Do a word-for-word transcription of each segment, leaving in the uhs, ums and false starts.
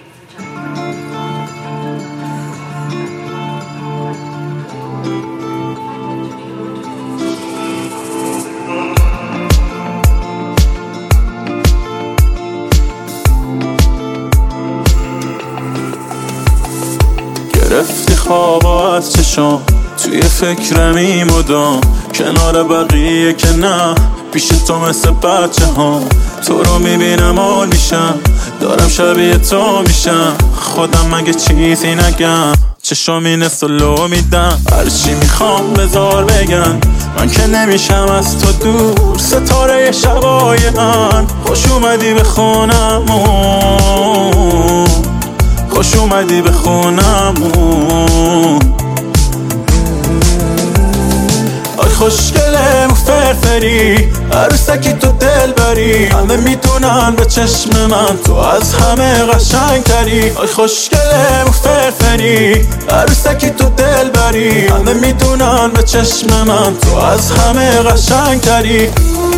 گرفتی خوابا از چشام، توی فکرمی مدام، کنار بقیه که نه، پیش تو مثل بچه ها. تو رو میبینم حال میشم، دارم شبیه تو میشم، خودم مگه چیزی نگم، چشامی نسل لو میدم، هرچی میخوام بذار بگن، من که نمیشم از تو دور، ستاره شبای من. خوش اومدی به خونمون، خوش اومدی به خونمون. آی خوشگله و فرفری، عروسکی تو دل بری، همه میدونن به چشم من تو از همه قشنگ تری. آی خوشگله و فرفری، عروسکی تو دل بری، همه میدونن به چشم من تو از همه قشنگ تری.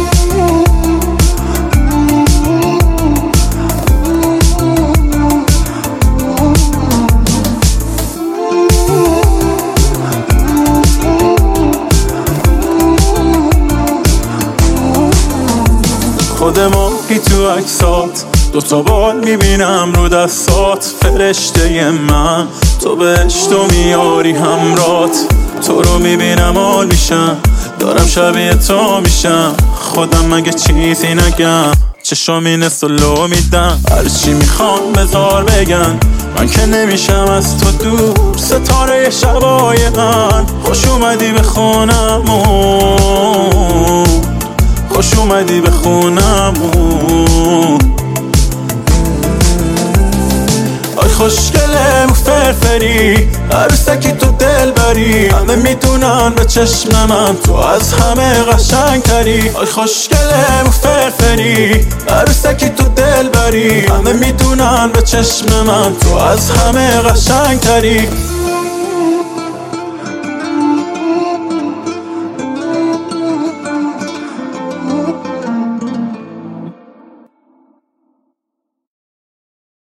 خود ماهی تو عکسات، دوتا بال میبینم رو دستات، فرشته من تو بهش تو میاری همرات. تو رو میبینم حال میشم، دارم شبیه تو میشم، خودم مگه چیزی نگم، چشامی نسل لو میدم، هرچی میخوام بذار بگن، من که نمیشم از تو دور، ستاره شبای من. خوش اومدی به خونمون، خوش اومدی به خونمون. آی خوشگله و فرفری، عروسکی تو دل بری، همه میدونن به چشم من تو از همه قشنگ تری. آی خوشگله و فرفری، عروسکی تو دل بری، همه میدونن به چشم من تو از همه قشنگ تری.